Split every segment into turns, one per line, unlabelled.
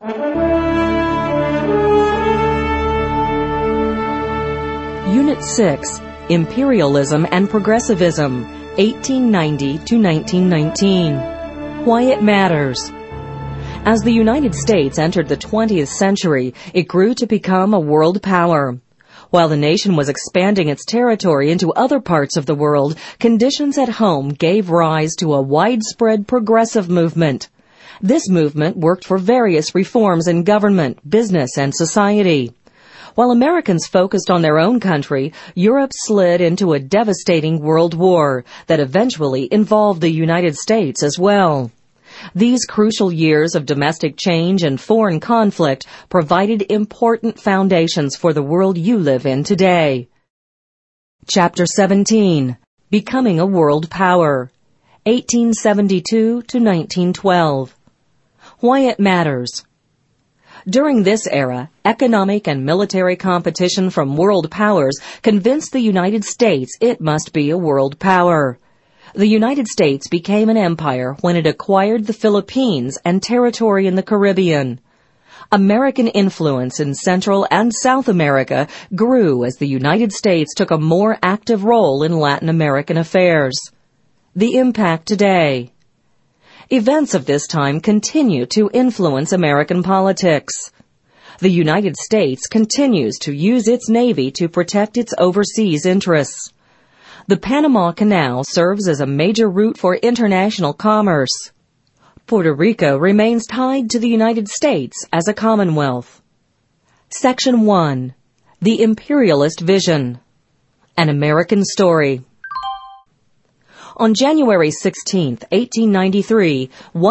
Unit 6, Imperialism and Progressivism, 1890 to 1919. Why it matters. As the United States entered the 20th century, it grew to become a world power. While the nation was expanding its territory into other parts of the world, conditions at home gave rise to a widespread progressive movement. This movement worked for various reforms in government, business, and society. While Americans focused on their own country, Europe slid into a devastating world war that eventually involved the United States as well. These crucial years of domestic change and foreign conflict provided important foundations for the world you live in today. Chapter 17, Becoming a World Power, 1872 to 1912. Why it matters. During this era, economic and military competition from world powers convinced the United States it must be a world power. The United States became an empire when it acquired the Philippines and territory in the Caribbean. American influence in Central and South America grew as the United States took a more active role in Latin American affairs. The impact today. Events of this time continue to influence American politics. The United States continues to use its Navy to protect its overseas interests. The Panama Canal serves as a major route for international commerce. Puerto Rico remains tied to the United States as a commonwealth. Section 1. The Imperialist Vision. An American Story. On January 16, 1893,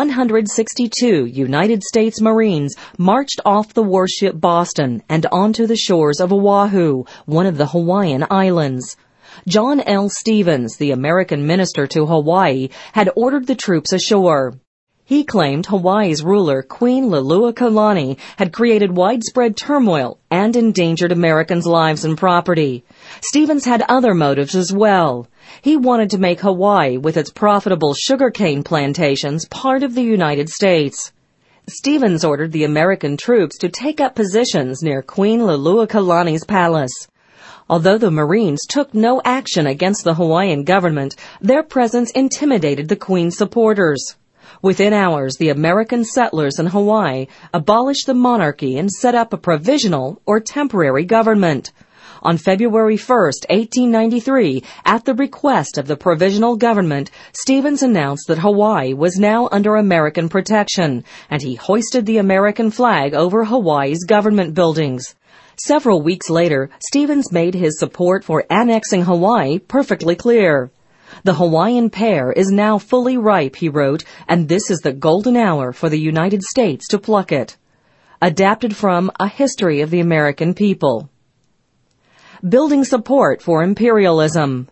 162 United States Marines marched off the warship Boston and onto the shores of Oahu, one of the Hawaiian Islands. John L. Stevens, the American minister to Hawaii, had ordered the troops ashore. He claimed Hawaii's ruler, Queen Luluakalani, had created widespread turmoil and endangered Americans' lives and property. Stevens had other motives as well. He wanted to make Hawaii, with its profitable sugarcane plantations, part of the United States. Stevens ordered the American troops to take up positions near Queen Luluakalani's palace. Although the Marines took no action against the Hawaiian government, their presence intimidated the Queen's supporters. Within hours, the American settlers in Hawaii abolished the monarchy and set up a provisional or temporary government. On February 1, 1893, at the request of the provisional government, Stevens announced that Hawaii was now under American protection, and he hoisted the American flag over Hawaii's government buildings. Several weeks later, Stevens made his support for annexing Hawaii perfectly clear. The Hawaiian pear is now fully ripe, he wrote, and this is the golden hour for the United States to pluck it. Adapted from A History of the American People. Building support for imperialism.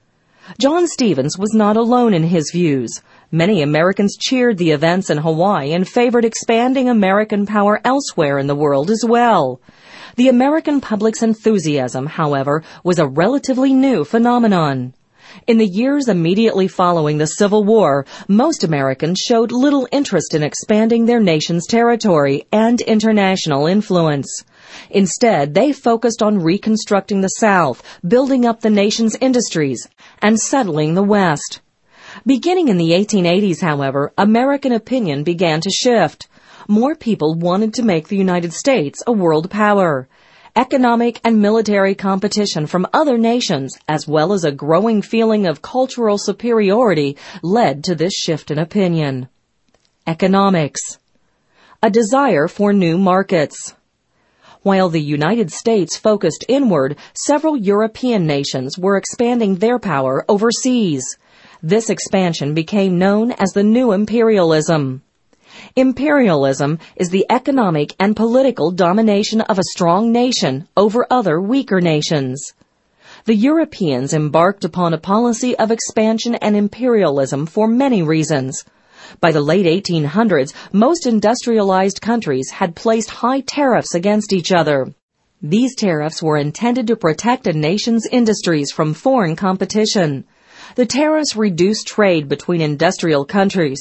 John Stevens was not alone in his views. Many Americans cheered the events in Hawaii and favored expanding American power elsewhere in the world as well. The American public's enthusiasm, however, was a relatively new phenomenon. In the years immediately following the Civil War, most Americans showed little interest in expanding their nation's territory and international influence. Instead, they focused on reconstructing the South, building up the nation's industries, and settling the West. Beginning in the 1880s, however, American opinion began to shift. More people wanted to make the United States a world power. Economic and military competition from other nations, as well as a growing feeling of cultural superiority, led to this shift in opinion. Economics. A desire for new markets. While the United States focused inward, several European nations were expanding their power overseas. This expansion became known as the New Imperialism. Imperialism is the economic and political domination of a strong nation over other weaker nations. The Europeans embarked upon a policy of expansion and imperialism for many reasons. By the late 1800s, most industrialized countries had placed high tariffs against each other. These tariffs were intended to protect a nation's industries from foreign competition. The tariffs reduced trade between industrial countries.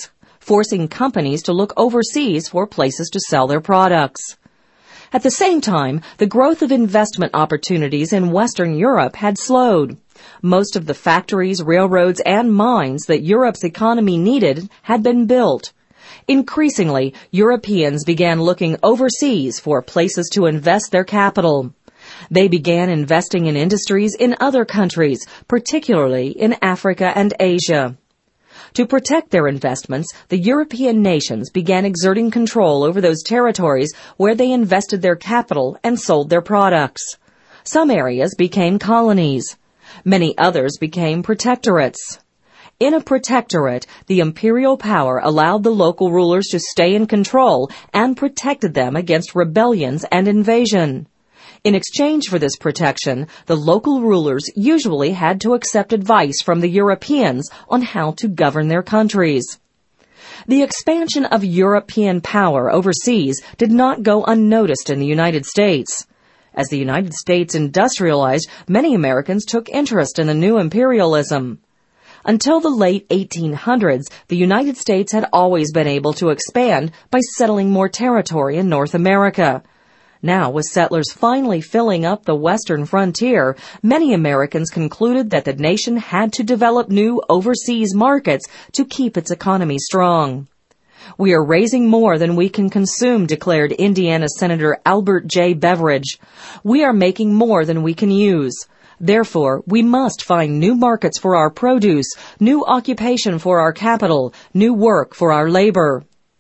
forcing companies to look overseas for places to sell their products. At the same time, the growth of investment opportunities in Western Europe had slowed. Most of the factories, railroads, and mines that Europe's economy needed had been built. Increasingly, Europeans began looking overseas for places to invest their capital. They began investing in industries in other countries, particularly in Africa and Asia. To protect their investments, the European nations began exerting control over those territories where they invested their capital and sold their products. Some areas became colonies. Many others became protectorates. In a protectorate, the imperial power allowed the local rulers to stay in control and protected them against rebellions and invasion. In exchange for this protection, the local rulers usually had to accept advice from the Europeans on how to govern their countries. The expansion of European power overseas did not go unnoticed in the United States. As the United States industrialized, many Americans took interest in the new imperialism. Until the late 1800s, the United States had always been able to expand by settling more territory in North America. Now, with settlers finally filling up the western frontier, many Americans concluded that the nation had to develop new overseas markets to keep its economy strong. "We are raising more than we can consume," declared Indiana Senator Albert J. Beveridge. "We are making more than we can use. Therefore, we must find new markets for our produce, new occupation for our capital, new work for our labor."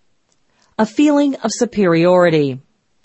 A feeling of superiority.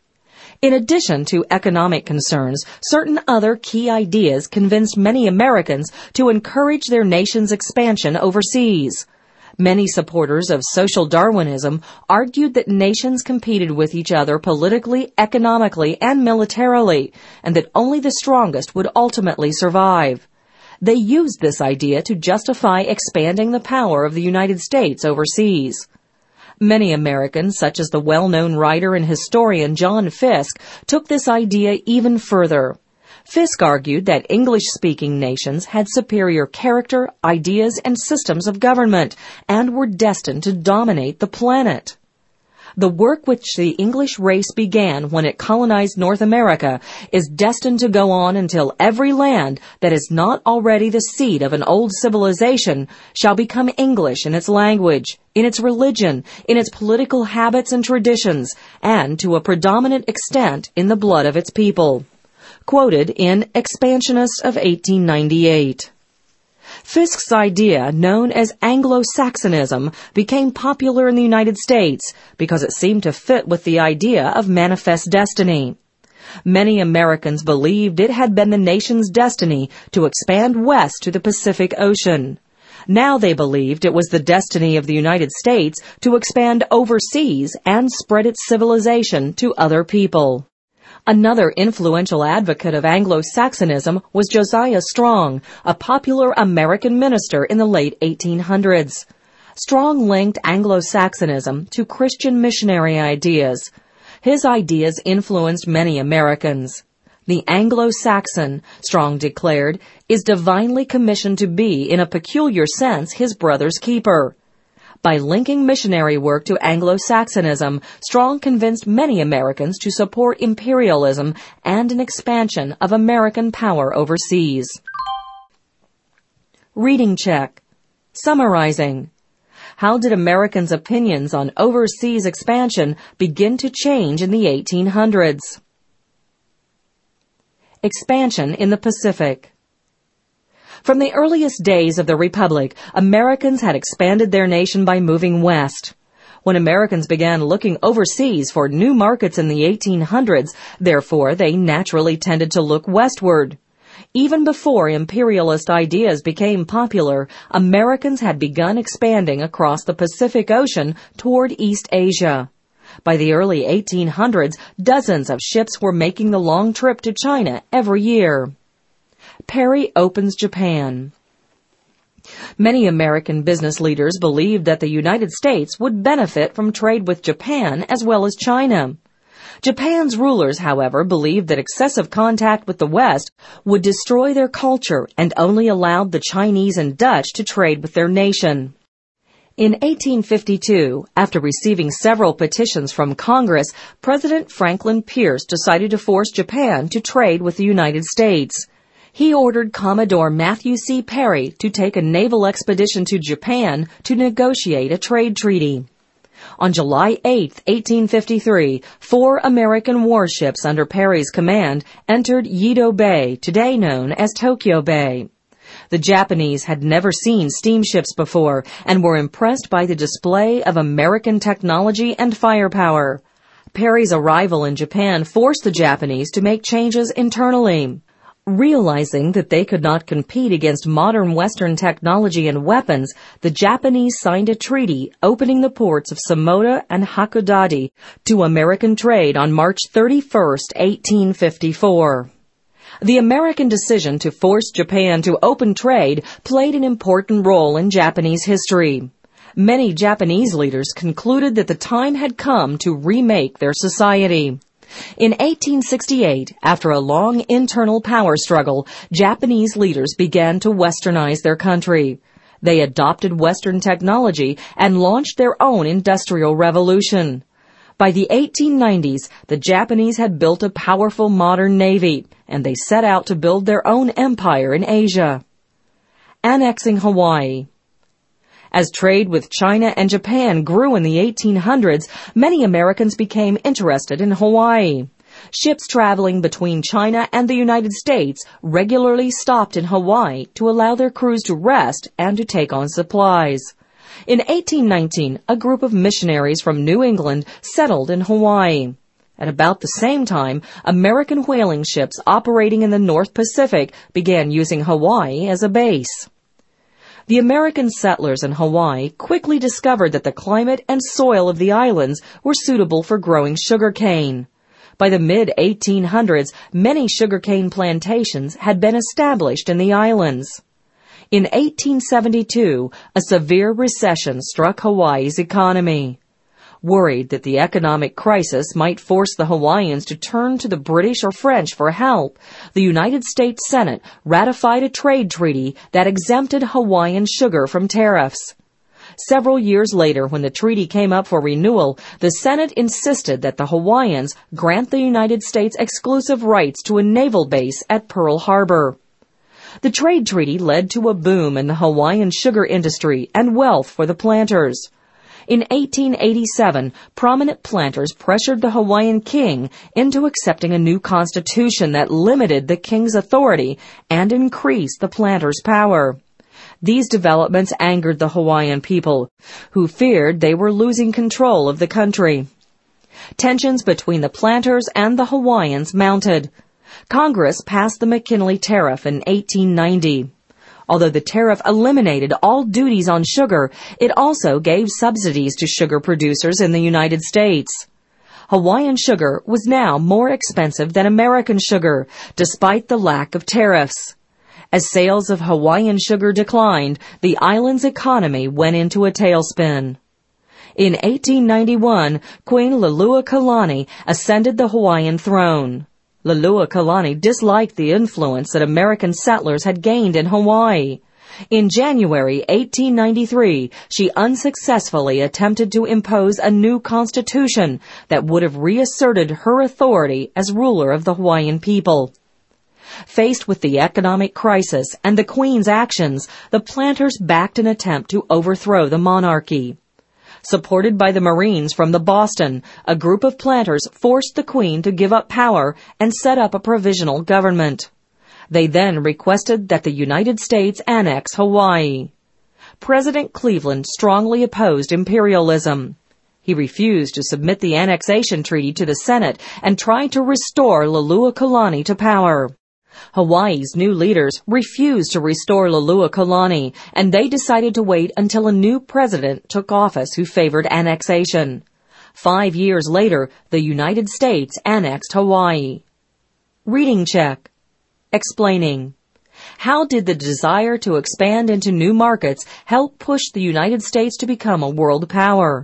In addition to economic concerns, certain other key ideas convinced many Americans to encourage their nation's expansion overseas. Many supporters of social Darwinism argued that nations competed with each other politically, economically, and militarily, and that only the strongest would ultimately survive. They used this idea to justify expanding the power of the United States overseas. Many Americans, such as the well-known writer and historian John Fiske, took this idea even further. Fiske argued that English-speaking nations had superior character, ideas, and systems of government, and were destined to dominate the planet. The work which the English race began when it colonized North America is destined to go on until every land that is not already the seat of an old civilization shall become English in its language, in its religion, in its political habits and traditions, and to a predominant extent in the blood of its people. Quoted in Expansionists of 1898. Fiske's idea, known as Anglo-Saxonism, became popular in the United States because it seemed to fit with the idea of manifest destiny. Many Americans believed it had been the nation's destiny to expand west to the Pacific Ocean. Now they believed it was the destiny of the United States to expand overseas and spread its civilization to other people. Another influential advocate of Anglo-Saxonism was Josiah Strong, a popular American minister in the late 1800s. Strong linked Anglo-Saxonism to Christian missionary ideas. His ideas influenced many Americans. The Anglo-Saxon, Strong declared, is divinely commissioned to be, in a peculiar sense, his brother's keeper. By linking missionary work to Anglo-Saxonism, Strong convinced many Americans to support imperialism and an expansion of American power overseas. Reading check. Summarizing. How did Americans' opinions on overseas expansion begin to change in the 1800s? Expansion in the Pacific. From the earliest days of the Republic, Americans had expanded their nation by moving west. When Americans began looking overseas for new markets in the 1800s, therefore, they naturally tended to look westward. Even before imperialist ideas became popular, Americans had begun expanding across the Pacific Ocean toward East Asia. By the early 1800s, dozens of ships were making the long trip to China every year. Perry opens Japan. Many American business leaders believed that the United States would benefit from trade with Japan as well as China. Japan's rulers, however, believed that excessive contact with the West would destroy their culture and only allowed the Chinese and Dutch to trade with their nation. In 1852, after receiving several petitions from Congress, President Franklin Pierce decided to force Japan to trade with the United States. He ordered Commodore Matthew C. Perry to take a naval expedition to Japan to negotiate a trade treaty. On July 8, 1853, 4 American warships under Perry's command entered Yedo Bay, today known as Tokyo Bay. The Japanese had never seen steamships before and were impressed by the display of American technology and firepower. Perry's arrival in Japan forced the Japanese to make changes internally. Realizing that they could not compete against modern Western technology and weapons, the Japanese signed a treaty opening the ports of Samoda and Hakodate to American trade on March 31, 1854. The American decision to force Japan to open trade played an important role in Japanese history. Many Japanese leaders concluded that the time had come to remake their society. In 1868, after a long internal power struggle, Japanese leaders began to westernize their country. They adopted Western technology and launched their own industrial revolution. By the 1890s, the Japanese had built a powerful modern navy, and they set out to build their own empire in Asia. Annexing Hawaii. As trade with China and Japan grew in the 1800s, many Americans became interested in Hawaii. Ships traveling between China and the United States regularly stopped in Hawaii to allow their crews to rest and to take on supplies. In 1819, a group of missionaries from New England settled in Hawaii. At about the same time, American whaling ships operating in the North Pacific began using Hawaii as a base. The American settlers in Hawaii quickly discovered that the climate and soil of the islands were suitable for growing sugarcane. By the mid-1800s, many sugarcane plantations had been established in the islands. In 1872, a severe recession struck Hawaii's economy. Worried that the economic crisis might force the Hawaiians to turn to the British or French for help, the United States Senate ratified a trade treaty that exempted Hawaiian sugar from tariffs. Several years later, when the treaty came up for renewal, the Senate insisted that the Hawaiians grant the United States exclusive rights to a naval base at Pearl Harbor. The trade treaty led to a boom in the Hawaiian sugar industry and wealth for the planters. In 1887, prominent planters pressured the Hawaiian king into accepting a new constitution that limited the king's authority and increased the planters' power. These developments angered the Hawaiian people, who feared they were losing control of the country. Tensions between the planters and the Hawaiians mounted. Congress passed the McKinley Tariff in 1890. Although the tariff eliminated all duties on sugar, it also gave subsidies to sugar producers in the United States. Hawaiian sugar was now more expensive than American sugar, despite the lack of tariffs. As sales of Hawaiian sugar declined, the island's economy went into a tailspin. In 1891, Queen Luluakalani ascended the Hawaiian throne. Luluakalani disliked the influence that American settlers had gained in Hawaii. In January 1893, she unsuccessfully attempted to impose a new constitution that would have reasserted her authority as ruler of the Hawaiian people. Faced with the economic crisis and the Queen's actions, the planters backed an attempt to overthrow the monarchy. Supported by the Marines from the Boston, a group of planters forced the Queen to give up power and set up a provisional government. They then requested that the United States annex Hawaii. President Cleveland strongly opposed imperialism. He refused to submit the annexation treaty to the Senate and tried to restore Luluakalani to power. Hawaii's new leaders refused to restore Luluakalani, and they decided to wait until a new president took office who favored annexation. 5 years later, the United States annexed Hawaii. Reading check. Explaining. How did the desire to expand into new markets help push the United States to become a world power?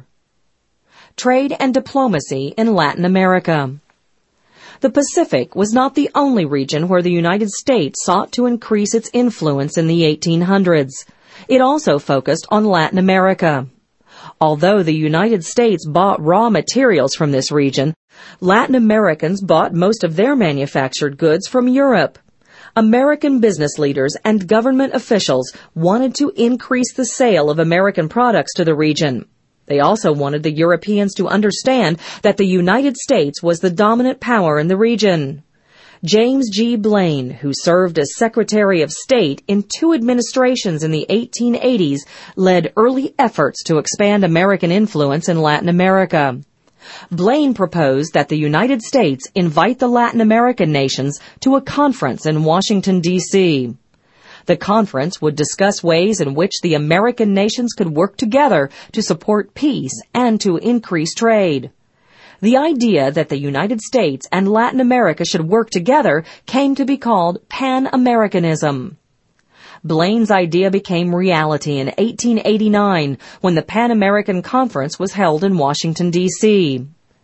Trade and diplomacy in Latin America. The Pacific was not the only region where the United States sought to increase its influence in the 1800s. It also focused on Latin America. Although the United States bought raw materials from this region, Latin Americans bought most of their manufactured goods from Europe. American business leaders and government officials wanted to increase the sale of American products to the region. They also wanted the Europeans to understand that the United States was the dominant power in the region. James G. Blaine, who served as Secretary of State in 2 administrations in the 1880s, led early efforts to expand American influence in Latin America. Blaine proposed that the United States invite the Latin American nations to a conference in Washington, D.C. The conference would discuss ways in which the American nations could work together to support peace and to increase trade. The idea that the United States and Latin America should work together came to be called Pan-Americanism. Blaine's idea became reality in 1889 when the Pan American Conference was held in Washington, D.C.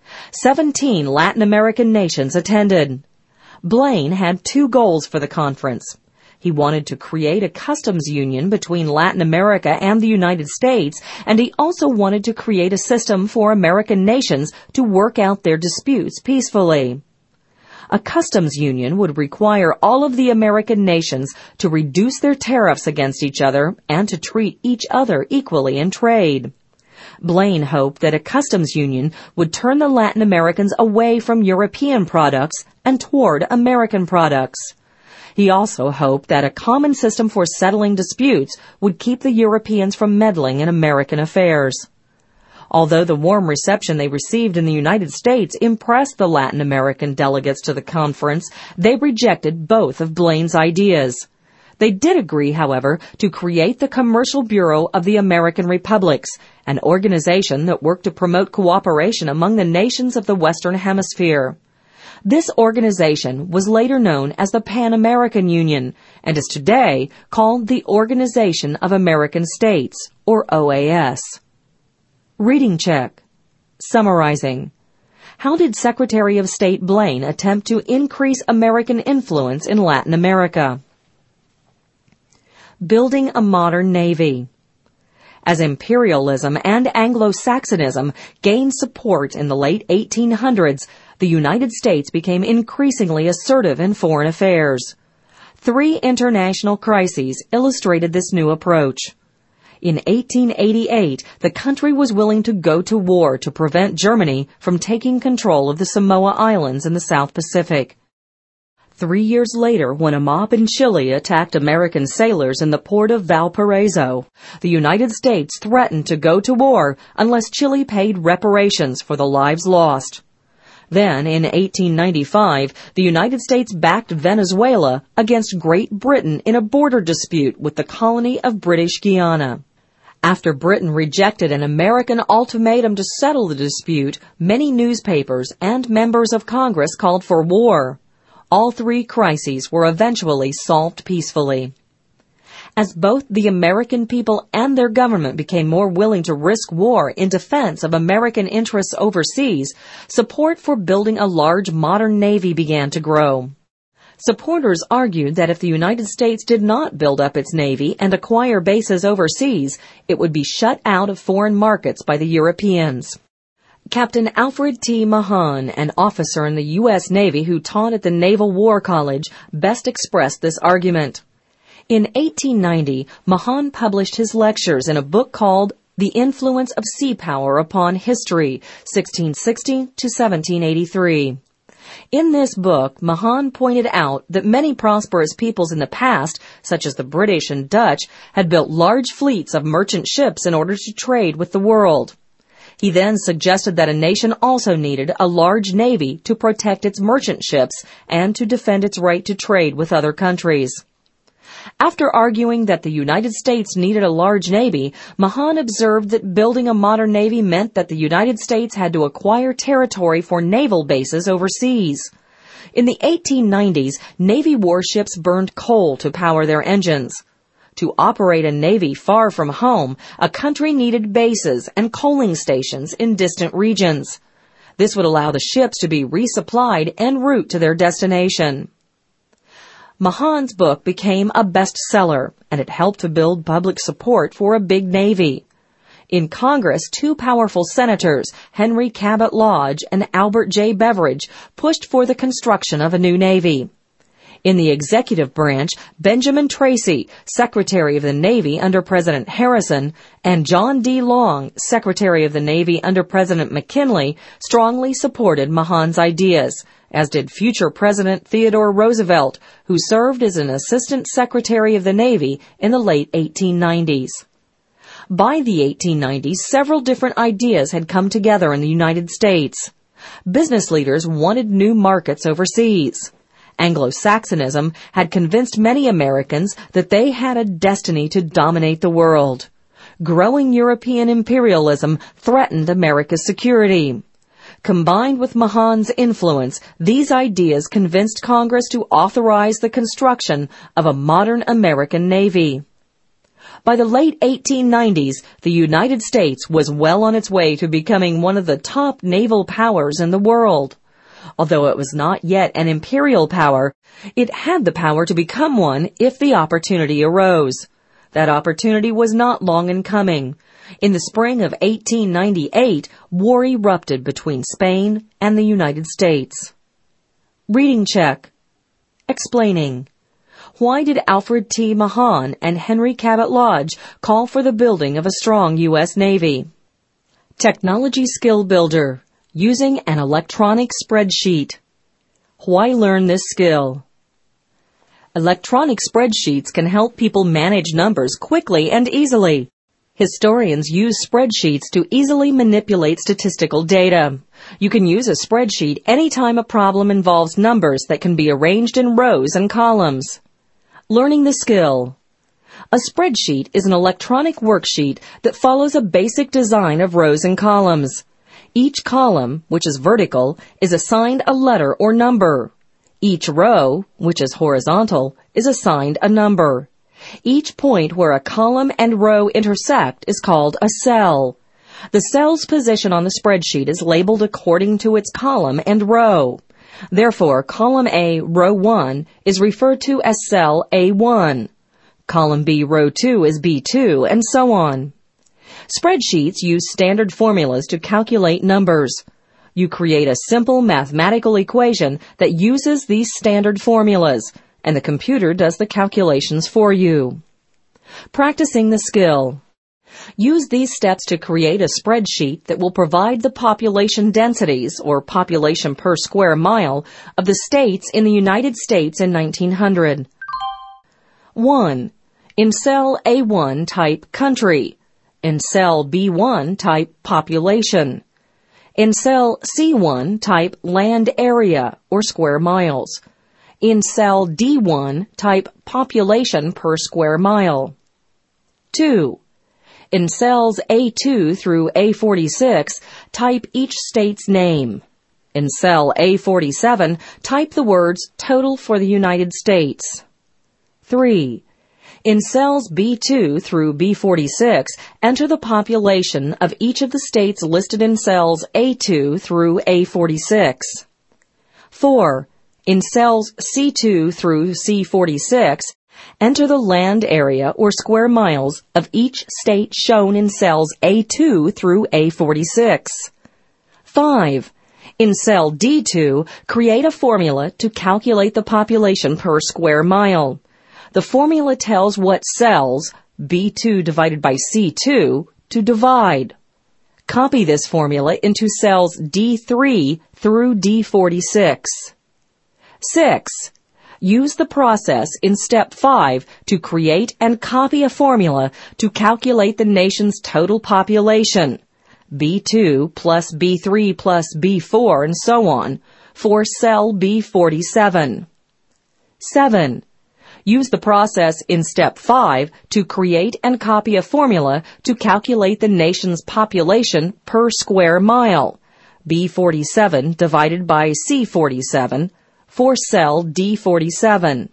17 Latin American nations attended. Blaine had 2 goals for the conference. He wanted to create a customs union between Latin America and the United States, and he also wanted to create a system for American nations to work out their disputes peacefully. A customs union would require all of the American nations to reduce their tariffs against each other and to treat each other equally in trade. Blaine hoped that a customs union would turn the Latin Americans away from European products and toward American products. He also hoped that a common system for settling disputes would keep the Europeans from meddling in American affairs. Although the warm reception they received in the United States impressed the Latin American delegates to the conference, they rejected both of Blaine's ideas. They did agree, however, to create the Commercial Bureau of the American Republics, an organization that worked to promote cooperation among the nations of the Western Hemisphere. This organization was later known as the Pan American Union and is today called the Organization of American States, or OAS. Reading check. Summarizing. How did Secretary of State Blaine attempt to increase American influence in Latin America? Building a modern navy. As imperialism and Anglo-Saxonism gained support in the late 1800s, the United States became increasingly assertive in foreign affairs. 3 international crises illustrated this new approach. In 1888, the country was willing to go to war to prevent Germany from taking control of the Samoa Islands in the South Pacific. 3 years later, when a mob in Chile attacked American sailors in the port of Valparaiso, the United States threatened to go to war unless Chile paid reparations for the lives lost. Then, in 1895, the United States backed Venezuela against Great Britain in a border dispute with the colony of British Guiana. After Britain rejected an American ultimatum to settle the dispute, many newspapers and members of Congress called for war. All 3 crises were eventually solved peacefully. As both the American people and their government became more willing to risk war in defense of American interests overseas, support for building a large modern navy began to grow. Supporters argued that if the United States did not build up its navy and acquire bases overseas, it would be shut out of foreign markets by the Europeans. Captain Alfred T. Mahan, an officer in the U.S. Navy who taught at the Naval War College, best expressed this argument. In 1890, Mahan published his lectures in a book called The Influence of Sea Power Upon History, 1660 to 1783. In this book, Mahan pointed out that many prosperous peoples in the past, such as the British and Dutch, had built large fleets of merchant ships in order to trade with the world. He then suggested that a nation also needed a large navy to protect its merchant ships and to defend its right to trade with other countries. After arguing that the United States needed a large navy, Mahan observed that building a modern navy meant that the United States had to acquire territory for naval bases overseas. In the 1890s, Navy warships burned coal to power their engines. To operate a navy far from home, a country needed bases and coaling stations in distant regions. This would allow the ships to be resupplied en route to their destination. Mahan's book became a bestseller, and it helped to build public support for a big navy. In Congress, two powerful senators, Henry Cabot Lodge and Albert J. Beveridge, pushed for the construction of a new Navy. In the executive branch, Benjamin Tracy, Secretary of the Navy under President Harrison, and John D. Long, Secretary of the Navy under President McKinley, strongly supported Mahan's ideas, as did future President Theodore Roosevelt, who served as an Assistant Secretary of the Navy in the late 1890s. By the 1890s, several different ideas had come together in the United States. Business leaders wanted new markets overseas. Anglo-Saxonism had convinced many Americans that they had a destiny to dominate the world. Growing European imperialism threatened America's security. Combined with Mahan's influence, these ideas convinced Congress to authorize the construction of a modern American Navy. By the late 1890s, the United States was well on its way to becoming one of the top naval powers in the world. Although it was not yet an imperial power, it had the power to become one if the opportunity arose. That opportunity was not long in coming. In the spring of 1898, war erupted between Spain and the United States. Reading check. Explaining. Why did Alfred T. Mahan and Henry Cabot Lodge call for the building of a strong U.S. Navy? Technology skill builder. Using an electronic spreadsheet. Why learn this skill? Electronic spreadsheets can help people manage numbers quickly and easily. Historians use spreadsheets to easily manipulate statistical data. You can use a spreadsheet anytime a problem involves numbers that can be arranged in rows and columns. Learning the skill. A spreadsheet is an electronic worksheet that follows a basic design of rows and columns. Each column, which is vertical, is assigned a letter or number. Each row, which is horizontal, is assigned a number. Each point where a column and row intersect is called a cell. The cell's position on the spreadsheet is labeled according to its column and row. Therefore, column A, row 1, is referred to as cell A1. Column B, row 2, is B2, and so on. Spreadsheets use standard formulas to calculate numbers. You create a simple mathematical equation that uses these standard formulas, and the computer does the calculations for you. Practicing the skill. Use these steps to create a spreadsheet that will provide the population densities, or population per square mile, of the states in the United States in 1900. 1. In cell A1, type country. In cell B1, type population. In cell C1, type land area, or square miles. In cell D1, type population per square mile. 2. In cells A2 through A46, type each state's name. In cell A47, type the words total for the United States. 3. In cells B2 through B46, enter the population of each of the states listed in cells A2 through A46. 4. In cells C2 through C46, enter the land area or square miles of each state shown in cells A2 through A46. 5. In cell D2, create a formula to calculate the population per square mile. The formula tells what cells, B2 divided by C2, to divide. Copy this formula into cells D3 through D46. 6. Use the process in step 5 to create and copy a formula to calculate the nation's total population, B2 plus B3 plus B4 and so on, for cell B47. 7. Use the process in step 5 to create and copy a formula to calculate the nation's population per square mile, B47 divided by C47, for cell D47.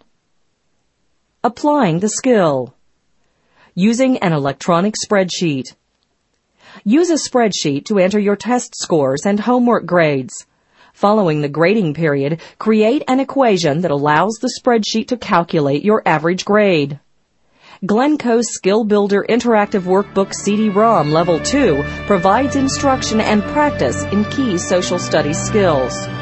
Applying the skill. Using an electronic spreadsheet. Use a spreadsheet to enter your test scores and homework grades. Following the grading period, create an equation that allows the spreadsheet to calculate your average grade. Glencoe's Skill Builder Interactive Workbook CD-ROM Level 2 provides instruction and practice in key social studies skills.